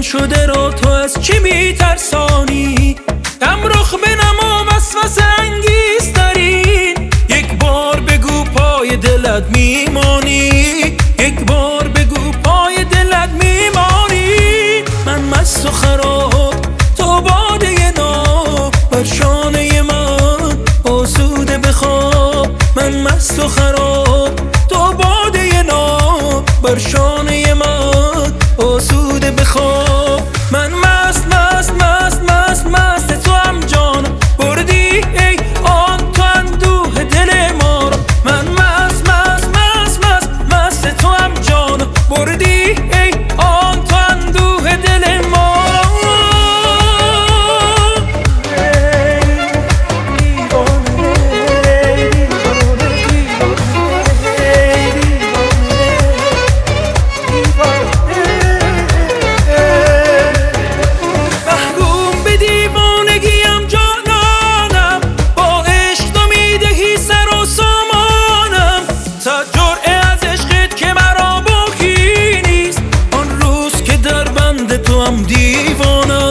شده را تو از چی میترسانی؟ غم رخ بنما وسوسه انگیز ترین. یک بار بگو پای دلت میمانی، یک بار بگو پای دلت میمانی. من مست و خراب تو باده ناب، بر شانه من آسوده بخواب. من مست و خراب تو باده ناب، بر شانه من آسوده بخواب. من مست مست مست مست مست تو هم جانم، بردی ای آن تو اندوه دل ما را. من مست مست مست مست مست تو هم جانم، بردی ای آن تو اندوه دل ما را. تو هم دیوانم.